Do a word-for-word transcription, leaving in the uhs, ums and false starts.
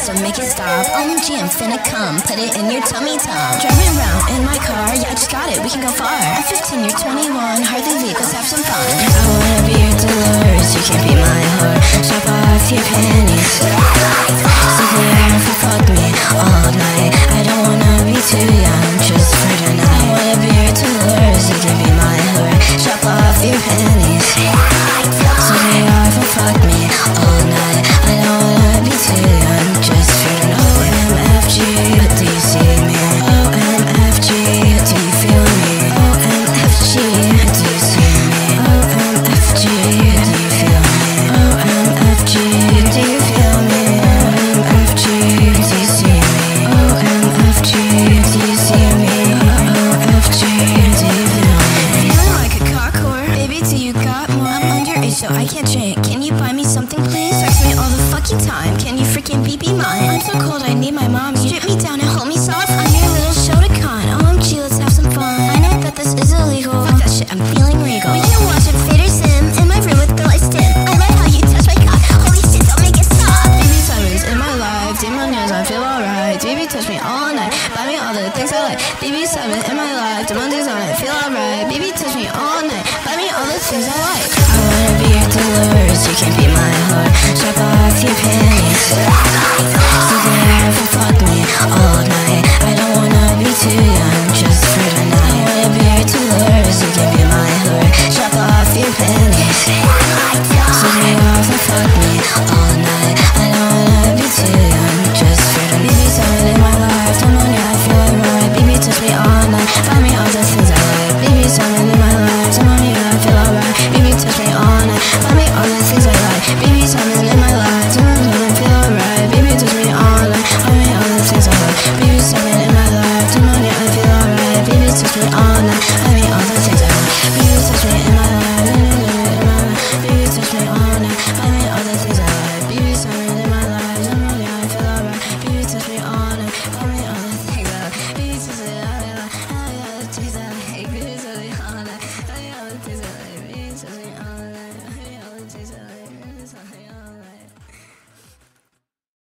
so make it stop. O M G, I'm finna come, put it in your tummy tom. Driving around in my car, yeah, I just got it, we can go far. At fifteen, you're twenty-one, hardly legal, let's have some fun. I wanna be your Dolores, you can't be my whore. Shop off your panties, simply have to fuck me all night. I don't wanna be too young, just for tonight. I wanna be your Dolores, you can be my whore. Shop off your panties, simply have to fuck me all night. I don't wanna be too young, just for tonight. O M F G, do you see me? O M F G, do you feel me? O M F G, do you see me? O M F G, do you feel me? O M F G, do you feel me? O M F G, do you see me? O M F G, do you see me? O M F G, do you feel me? Feeling like a cock whore, baby, do you got more? I'm underage, so I can't drink. Can you buy me something, please? Text me all the fucking time. Can you freaking be be mine? I'm so cold, I need my mom. Strip me down and hold me soft. I'm your little Shotokan. O M G, let's have some fun. I know that this is illegal. Fuck that shit, I'm feeling regal. We can watch a Vader Sim in my room with the lights dim. I like how you touch my cock. Holy shit, don't make it stop. Baby Simon's in my life. Dim my nails, I feel alright. Baby, touch me all night. Buy me all the things I like. Baby Simon in my life. Dim my nails on it, feel alright. Baby, touch me all night. Buy me all the things I like. I wanna be your Dolores, you can't be my whore. Shop off your panties, so they have to fuck me all night.